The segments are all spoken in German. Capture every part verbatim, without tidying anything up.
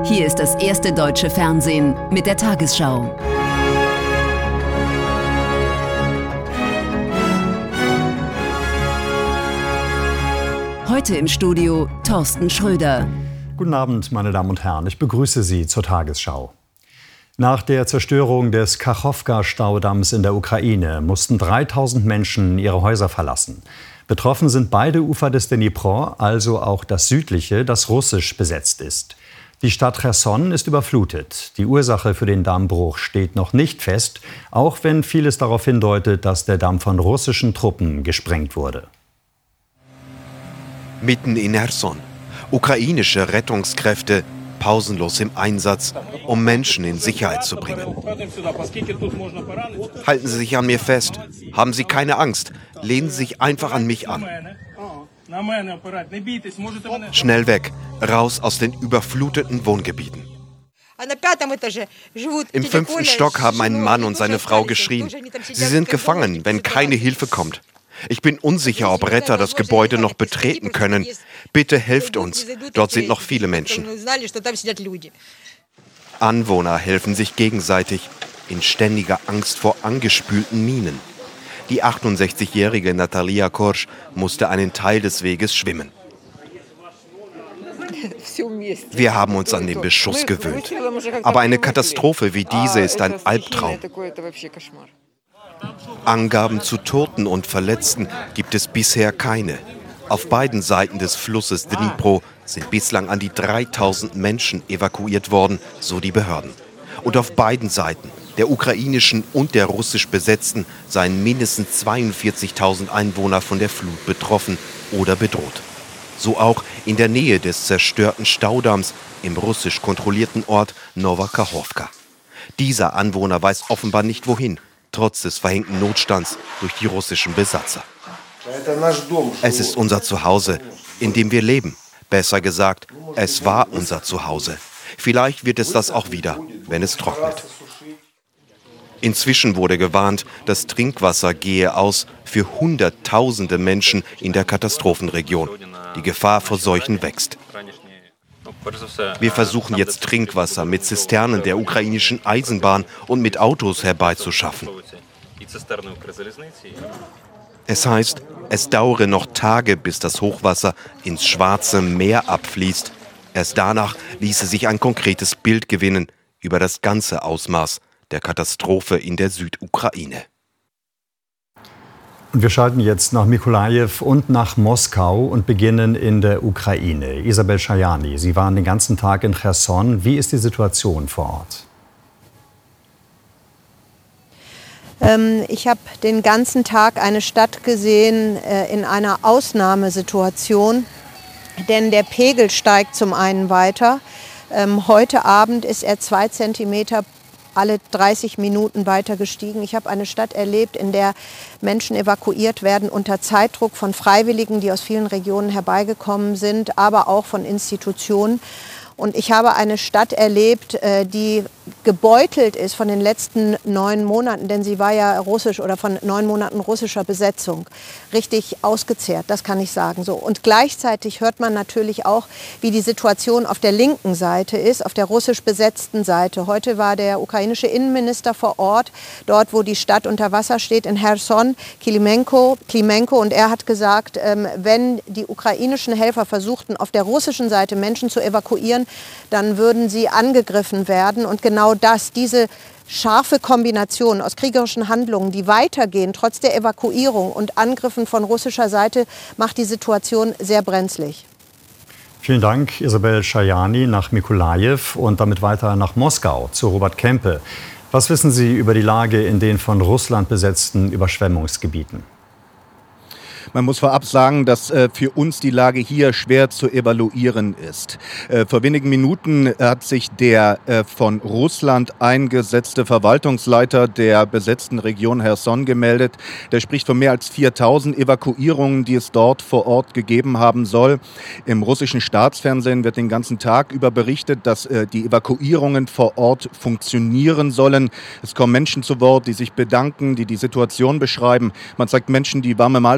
Hier ist das erste deutsche Fernsehen mit der Tagesschau. Heute im Studio Thorsten Schröder. Guten Abend, meine Damen und Herren. Ich begrüße Sie zur Tagesschau. Nach der Zerstörung des Kachowka-Staudamms in der Ukraine mussten dreitausend Menschen ihre Häuser verlassen. Betroffen sind beide Ufer des Dnipro, also auch das südliche, das russisch besetzt ist. Die Stadt Cherson ist überflutet. Die Ursache für den Dammbruch steht noch nicht fest, auch wenn vieles darauf hindeutet, dass der Damm von russischen Truppen gesprengt wurde. Mitten in Cherson. Ukrainische Rettungskräfte pausenlos im Einsatz, um Menschen in Sicherheit zu bringen. Halten Sie sich an mir fest. Haben Sie keine Angst. Lehnen Sie sich einfach an mich an. Schnell weg. Raus aus den überfluteten Wohngebieten. Im fünften Stock haben ein Mann und seine Frau geschrien. Sie sind gefangen, wenn keine Hilfe kommt. Ich bin unsicher, ob Retter das Gebäude noch betreten können. Bitte helft uns. Dort sind noch viele Menschen. Anwohner helfen sich gegenseitig in ständiger Angst vor angespülten Minen. Die achtundsechzigjährige Natalia Korsch musste einen Teil des Weges schwimmen. Wir haben uns an den Beschuss gewöhnt. Aber eine Katastrophe wie diese ist ein Albtraum. Angaben zu Toten und Verletzten gibt es bisher keine. Auf beiden Seiten des Flusses Dnipro sind bislang an die dreitausend Menschen evakuiert worden, so die Behörden. Und auf beiden Seiten, der ukrainischen und der russisch besetzten, seien mindestens zweiundvierzigtausend Einwohner von der Flut betroffen oder bedroht. So auch in der Nähe des zerstörten Staudamms im russisch kontrollierten Ort Nowa Kachowka. Dieser Anwohner weiß offenbar nicht wohin, trotz des verhängten Notstands durch die russischen Besatzer. Es ist unser Zuhause, in dem wir leben. Besser gesagt, es war unser Zuhause. Vielleicht wird es das auch wieder, wenn es trocknet. Inzwischen wurde gewarnt, das Trinkwasser gehe aus für Hunderttausende Menschen in der Katastrophenregion. Die Gefahr vor Seuchen wächst. Wir versuchen jetzt Trinkwasser mit Zisternen der ukrainischen Eisenbahn und mit Autos herbeizuschaffen. Es heißt, es dauere noch Tage, bis das Hochwasser ins Schwarze Meer abfließt. Erst danach ließe sich ein konkretes Bild gewinnen über das ganze Ausmaß der Katastrophe in der Südukraine. Wir schalten jetzt nach Mykolajiw und nach Moskau und beginnen in der Ukraine. Isabel Schajani, Sie waren den ganzen Tag in Cherson. Wie ist die Situation vor Ort? Ähm, ich habe den ganzen Tag eine Stadt gesehen äh, in einer Ausnahmesituation, denn der Pegel steigt zum einen weiter. Ähm, heute Abend ist er zwei Zentimeter alle dreißig Minuten weiter gestiegen. Ich habe eine Stadt erlebt, in der Menschen evakuiert werden unter Zeitdruck von Freiwilligen, die aus vielen Regionen herbeigekommen sind, aber auch von Institutionen. Und ich habe eine Stadt erlebt, die gebeutelt ist von den letzten neun Monaten, denn sie war ja russisch oder von neun Monaten russischer Besetzung. Richtig ausgezehrt, das kann ich sagen. So. Und gleichzeitig hört man natürlich auch, wie die Situation auf der linken Seite ist, auf der russisch besetzten Seite. Heute war der ukrainische Innenminister vor Ort, dort wo die Stadt unter Wasser steht, in Cherson, Klimenko, Klimenko. Und er hat gesagt, wenn die ukrainischen Helfer versuchten, auf der russischen Seite Menschen zu evakuieren, dann würden sie angegriffen werden. Und genau das, diese scharfe Kombination aus kriegerischen Handlungen, die weitergehen, trotz der Evakuierung und Angriffen von russischer Seite, macht die Situation sehr brenzlig. Vielen Dank, Isabel Schajani, nach Mykolajiw und damit weiter nach Moskau zu Robert Kempe. Was wissen Sie über die Lage in den von Russland besetzten Überschwemmungsgebieten? Man muss vorab sagen, dass äh, für uns die Lage hier schwer zu evaluieren ist. Äh, vor wenigen Minuten hat sich der äh, von Russland eingesetzte Verwaltungsleiter der besetzten Region Cherson gemeldet. Der spricht von mehr als viertausend Evakuierungen, die es dort vor Ort gegeben haben soll. Im russischen Staatsfernsehen wird den ganzen Tag über berichtet, dass äh, die Evakuierungen vor Ort funktionieren sollen. Es kommen Menschen zu Wort, die sich bedanken, die die Situation beschreiben. Man zeigt Menschen, die warme Mahlzeiten bekommen,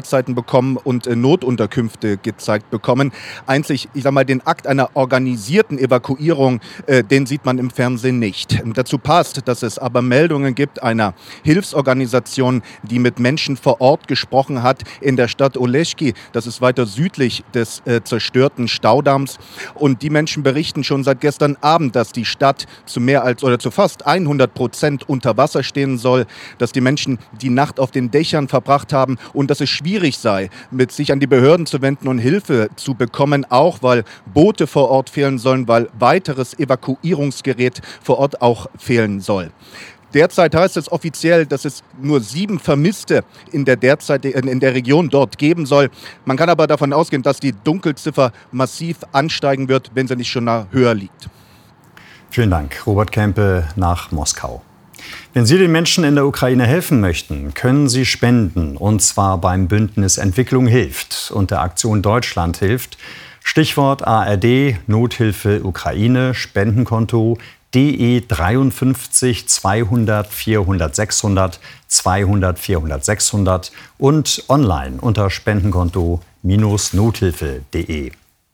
bekommen und Notunterkünfte gezeigt bekommen. Einzig, ich sag mal, den Akt einer organisierten Evakuierung, äh, den sieht man im Fernsehen nicht. Dazu passt, dass es aber Meldungen gibt einer Hilfsorganisation, die mit Menschen vor Ort gesprochen hat in der Stadt Oleschki. Das ist weiter südlich des äh, zerstörten Staudamms. Und die Menschen berichten schon seit gestern Abend, dass die Stadt zu mehr als oder zu fast hundert Prozent unter Wasser stehen soll, dass die Menschen die Nacht auf den Dächern verbracht haben und dass es schwierig sei, mit sich an die Behörden zu wenden und Hilfe zu bekommen, auch weil Boote vor Ort fehlen sollen, weil weiteres Evakuierungsgerät vor Ort auch fehlen soll. Derzeit heißt es offiziell, dass es nur sieben Vermisste in der, derzeit, in der Region dort geben soll. Man kann aber davon ausgehen, dass die Dunkelziffer massiv ansteigen wird, wenn sie nicht schon höher liegt. Vielen Dank, Robert Kempe nach Moskau. Wenn Sie den Menschen in der Ukraine helfen möchten, können Sie spenden, und zwar beim Bündnis Entwicklung hilft und der Aktion Deutschland hilft. Stichwort A R D, Nothilfe Ukraine, Spendenkonto D E dreiundfünfzig zweihundert vierhundert sechshundert zweihundert vierhundert sechshundert und online unter spendenkonto nothilfe punkt de.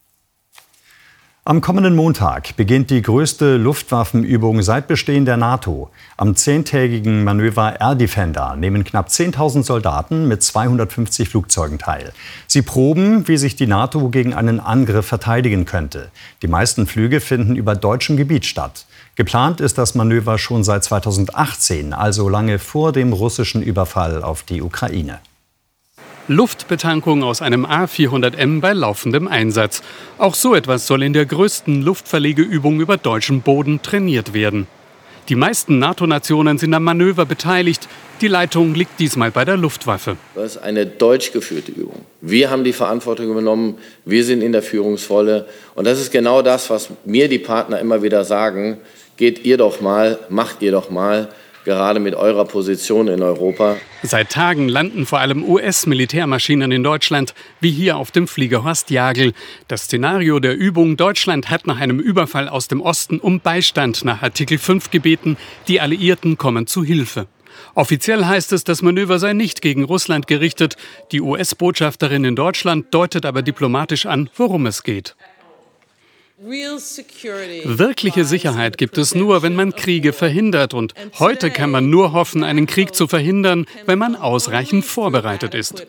Am kommenden Montag beginnt die größte Luftwaffenübung seit Bestehen der NATO. Am zehntägigen Manöver Air Defender nehmen knapp zehntausend Soldaten mit zweihundertfünfzig Flugzeugen teil. Sie proben, wie sich die NATO gegen einen Angriff verteidigen könnte. Die meisten Flüge finden über deutschem Gebiet statt. Geplant ist das Manöver schon seit zweitausendachtzehn, also lange vor dem russischen Überfall auf die Ukraine. Luftbetankung aus einem A vierhundert M bei laufendem Einsatz. Auch so etwas soll in der größten Luftverlegeübung über deutschem Boden trainiert werden. Die meisten NATO-Nationen sind am Manöver beteiligt. Die Leitung liegt diesmal bei der Luftwaffe. Das ist eine deutsch geführte Übung. Wir haben die Verantwortung übernommen, wir sind in der Führungsrolle. Und das ist genau das, was mir die Partner immer wieder sagen. Geht ihr doch mal, macht ihr doch mal. Gerade mit eurer Position in Europa. Seit Tagen landen vor allem U S-Militärmaschinen in Deutschland, wie hier auf dem Flieger Horst Jagel. Das Szenario der Übung: Deutschland hat nach einem Überfall aus dem Osten um Beistand nach Artikel fünf gebeten. Die Alliierten kommen zu Hilfe. Offiziell heißt es, das Manöver sei nicht gegen Russland gerichtet. Die U S-Botschafterin in Deutschland deutet aber diplomatisch an, worum es geht. Wirkliche Sicherheit gibt es nur, wenn man Kriege verhindert. Und heute kann man nur hoffen, einen Krieg zu verhindern, wenn man ausreichend vorbereitet ist.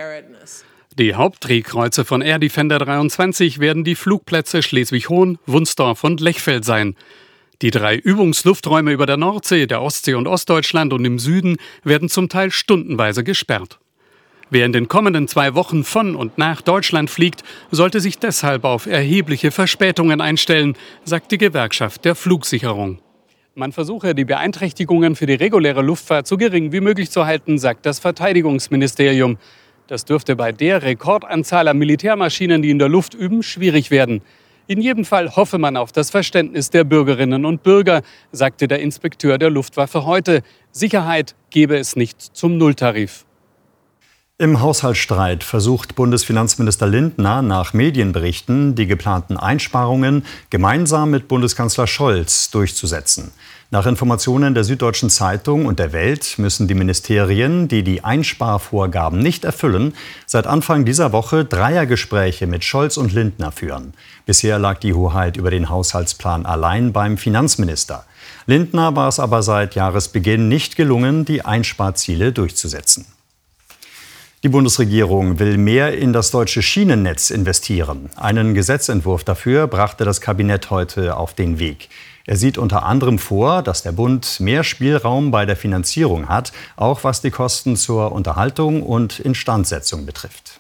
Die Hauptdrehkreuze von Air Defender dreiundzwanzig werden die Flugplätze Schleswig-Holstein, Wunsdorf und Lechfeld sein. Die drei Übungslufträume über der Nordsee, der Ostsee und Ostdeutschland und im Süden werden zum Teil stundenweise gesperrt. Wer in den kommenden zwei Wochen von und nach Deutschland fliegt, sollte sich deshalb auf erhebliche Verspätungen einstellen, sagt die Gewerkschaft der Flugsicherung. Man versuche, die Beeinträchtigungen für die reguläre Luftfahrt so gering wie möglich zu halten, sagt das Verteidigungsministerium. Das dürfte bei der Rekordanzahl an Militärmaschinen, die in der Luft üben, schwierig werden. In jedem Fall hoffe man auf das Verständnis der Bürgerinnen und Bürger, sagte der Inspekteur der Luftwaffe heute. Sicherheit gebe es nicht zum Nulltarif. Im Haushaltsstreit versucht Bundesfinanzminister Lindner nach Medienberichten die geplanten Einsparungen gemeinsam mit Bundeskanzler Scholz durchzusetzen. Nach Informationen der Süddeutschen Zeitung und der Welt müssen die Ministerien, die die Einsparvorgaben nicht erfüllen, seit Anfang dieser Woche Dreiergespräche mit Scholz und Lindner führen. Bisher lag die Hoheit über den Haushaltsplan allein beim Finanzminister. Lindner war es aber seit Jahresbeginn nicht gelungen, die Einsparziele durchzusetzen. Die Bundesregierung will mehr in das deutsche Schienennetz investieren. Einen Gesetzentwurf dafür brachte das Kabinett heute auf den Weg. Er sieht unter anderem vor, dass der Bund mehr Spielraum bei der Finanzierung hat, auch was die Kosten zur Unterhaltung und Instandsetzung betrifft.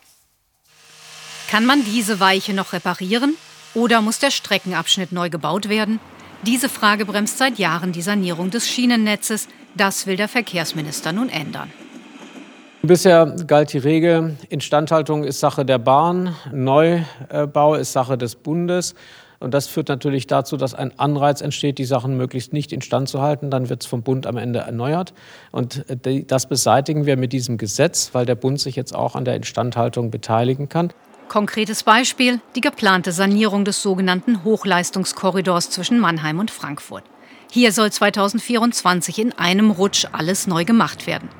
Kann man diese Weiche noch reparieren? Oder muss der Streckenabschnitt neu gebaut werden? Diese Frage bremst seit Jahren die Sanierung des Schienennetzes. Das will der Verkehrsminister nun ändern. Bisher galt die Regel, Instandhaltung ist Sache der Bahn, Neubau ist Sache des Bundes. Und das führt natürlich dazu, dass ein Anreiz entsteht, die Sachen möglichst nicht instand zu halten. Dann wird es vom Bund am Ende erneuert. Und das beseitigen wir mit diesem Gesetz, weil der Bund sich jetzt auch an der Instandhaltung beteiligen kann. Konkretes Beispiel: die geplante Sanierung des sogenannten Hochleistungskorridors zwischen Mannheim und Frankfurt. Hier soll zweitausendvierundzwanzig in einem Rutsch alles neu gemacht werden.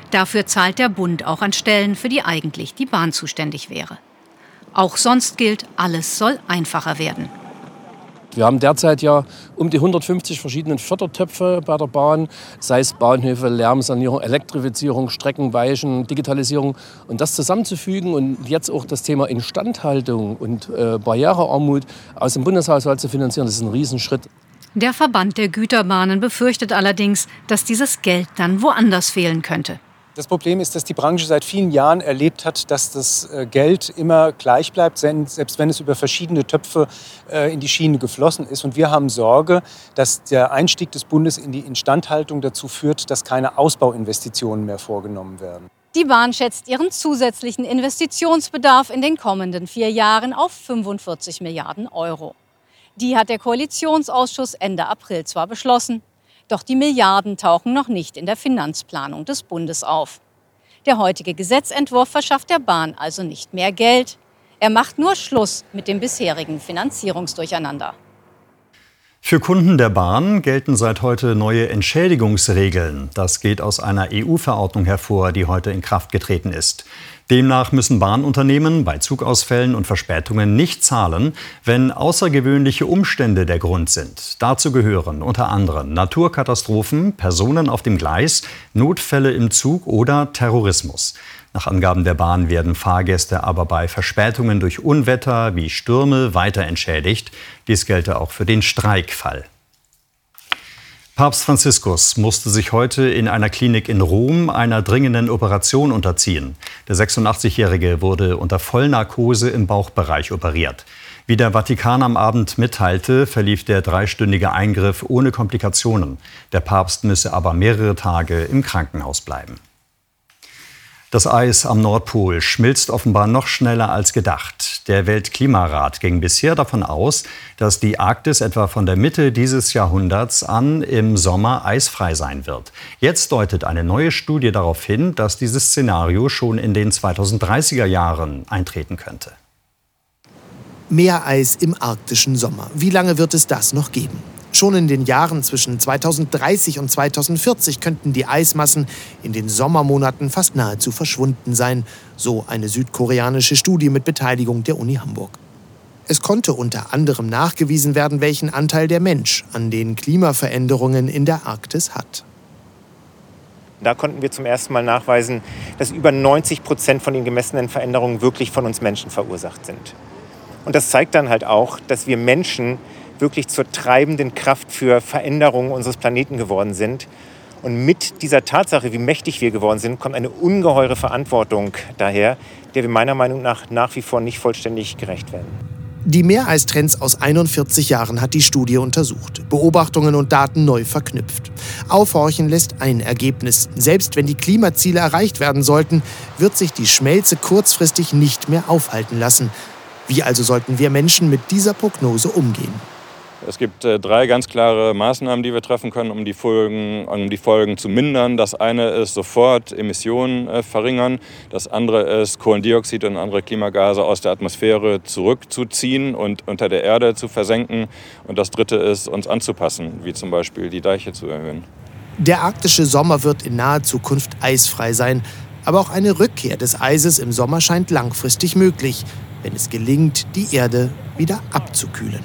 Dafür zahlt der Bund auch an Stellen, für die eigentlich die Bahn zuständig wäre. Auch sonst gilt, alles soll einfacher werden. Wir haben derzeit ja um die hundertfünfzig verschiedene Fördertöpfe bei der Bahn, sei es Bahnhöfe, Lärmsanierung, Elektrifizierung, Streckenweichen, Digitalisierung. Und das zusammenzufügen und jetzt auch das Thema Instandhaltung und äh, Barrierearmut aus dem Bundeshaushalt zu finanzieren, das ist ein Riesenschritt. Der Verband der Güterbahnen befürchtet allerdings, dass dieses Geld dann woanders fehlen könnte. Das Problem ist, dass die Branche seit vielen Jahren erlebt hat, dass das Geld immer gleich bleibt, selbst wenn es über verschiedene Töpfe in die Schiene geflossen ist. Und wir haben Sorge, dass der Einstieg des Bundes in die Instandhaltung dazu führt, dass keine Ausbauinvestitionen mehr vorgenommen werden. Die Bahn schätzt ihren zusätzlichen Investitionsbedarf in den kommenden vier Jahren auf fünfundvierzig Milliarden Euro. Die hat der Koalitionsausschuss Ende April zwar beschlossen. Doch die Milliarden tauchen noch nicht in der Finanzplanung des Bundes auf. Der heutige Gesetzentwurf verschafft der Bahn also nicht mehr Geld. Er macht nur Schluss mit dem bisherigen Finanzierungsdurcheinander. Für Kunden der Bahn gelten seit heute neue Entschädigungsregeln. Das geht aus einer E U-Verordnung hervor, die heute in Kraft getreten ist. Demnach müssen Bahnunternehmen bei Zugausfällen und Verspätungen nicht zahlen, wenn außergewöhnliche Umstände der Grund sind. Dazu gehören unter anderem Naturkatastrophen, Personen auf dem Gleis, Notfälle im Zug oder Terrorismus. Nach Angaben der Bahn werden Fahrgäste aber bei Verspätungen durch Unwetter wie Stürme weiter entschädigt. Dies gelte auch für den Streikfall. Papst Franziskus musste sich heute in einer Klinik in Rom einer dringenden Operation unterziehen. Der sechsundachtzig-Jährige wurde unter Vollnarkose im Bauchbereich operiert. Wie der Vatikan am Abend mitteilte, verlief der dreistündige Eingriff ohne Komplikationen. Der Papst müsse aber mehrere Tage im Krankenhaus bleiben. Das Eis am Nordpol schmilzt offenbar noch schneller als gedacht. Der Weltklimarat ging bisher davon aus, dass die Arktis etwa von der Mitte dieses Jahrhunderts an im Sommer eisfrei sein wird. Jetzt deutet eine neue Studie darauf hin, dass dieses Szenario schon in den zweitausenddreißiger Jahren eintreten könnte. Meereis im arktischen Sommer. Wie lange wird es das noch geben? Schon in den Jahren zwischen zweitausenddreißig und zweitausendvierzig könnten die Eismassen in den Sommermonaten fast nahezu verschwunden sein, so eine südkoreanische Studie mit Beteiligung der Uni Hamburg. Es konnte unter anderem nachgewiesen werden, welchen Anteil der Mensch an den Klimaveränderungen in der Arktis hat. Da konnten wir zum ersten Mal nachweisen, dass über neunzig Prozent von den gemessenen Veränderungen wirklich von uns Menschen verursacht sind. Und das zeigt dann halt auch, dass wir Menschen wirklich zur treibenden Kraft für Veränderungen unseres Planeten geworden sind. Und mit dieser Tatsache, wie mächtig wir geworden sind, kommt eine ungeheure Verantwortung daher, der wir meiner Meinung nach nach wie vor nicht vollständig gerecht werden. Die Meereistrends aus einundvierzig Jahren hat die Studie untersucht, Beobachtungen und Daten neu verknüpft. Aufhorchen lässt ein Ergebnis. Selbst wenn die Klimaziele erreicht werden sollten, wird sich die Schmelze kurzfristig nicht mehr aufhalten lassen. Wie also sollten wir Menschen mit dieser Prognose umgehen? Es gibt äh, drei ganz klare Maßnahmen, die wir treffen können, um die Folgen, um die Folgen zu mindern. Das eine ist sofort Emissionen äh, verringern. Das andere ist Kohlendioxid und andere Klimagase aus der Atmosphäre zurückzuziehen und unter der Erde zu versenken. Und das dritte ist, uns anzupassen, wie zum Beispiel die Deiche zu erhöhen. Der arktische Sommer wird in naher Zukunft eisfrei sein. Aber auch eine Rückkehr des Eises im Sommer scheint langfristig möglich, wenn es gelingt, die Erde wieder abzukühlen.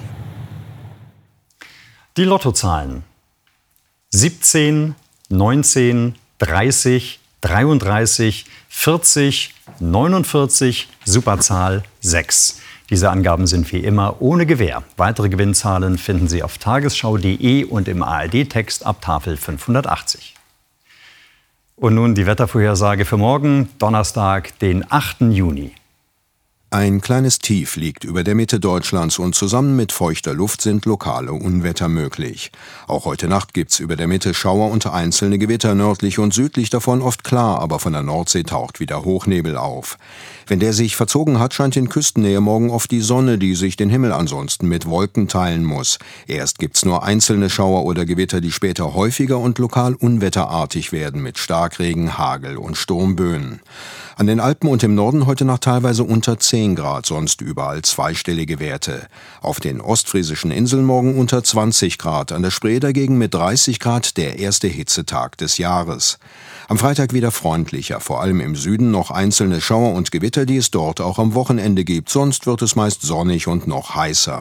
Die Lottozahlen: siebzehn, neunzehn, dreißig, dreiunddreißig, vierzig, neunundvierzig, Superzahl sechs. Diese Angaben sind wie immer ohne Gewähr. Weitere Gewinnzahlen finden Sie auf tagesschau punkt de und im A R D-Text ab Tafel fünfhundertachtzig. Und nun die Wettervorhersage für morgen, Donnerstag, den achten Juni. Ein kleines Tief liegt über der Mitte Deutschlands und zusammen mit feuchter Luft sind lokale Unwetter möglich. Auch heute Nacht gibt's über der Mitte Schauer und einzelne Gewitter, nördlich und südlich davon oft klar, aber von der Nordsee taucht wieder Hochnebel auf. Wenn der sich verzogen hat, scheint in Küstennähe morgen oft die Sonne, die sich den Himmel ansonsten mit Wolken teilen muss. Erst gibt's nur einzelne Schauer oder Gewitter, die später häufiger und lokal unwetterartig werden mit Starkregen, Hagel und Sturmböen. An den Alpen und im Norden heute Nacht teilweise unter zehn Grad, sonst überall zweistellige Werte. Auf den ostfriesischen Inseln morgen unter zwanzig Grad, an der Spree dagegen mit dreißig Grad der erste Hitzetag des Jahres. Am Freitag wieder freundlicher, vor allem im Süden noch einzelne Schauer und Gewitter, die es dort auch am Wochenende gibt, sonst wird es meist sonnig und noch heißer.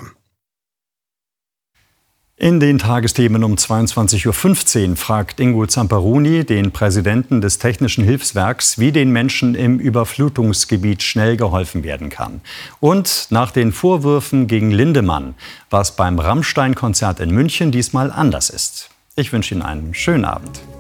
In den Tagesthemen um zweiundzwanzig Uhr fünfzehn fragt Ingo Zamperoni den Präsidenten des Technischen Hilfswerks, wie den Menschen im Überflutungsgebiet schnell geholfen werden kann. Und nach den Vorwürfen gegen Lindemann, was beim Rammstein-Konzert in München diesmal anders ist. Ich wünsche Ihnen einen schönen Abend.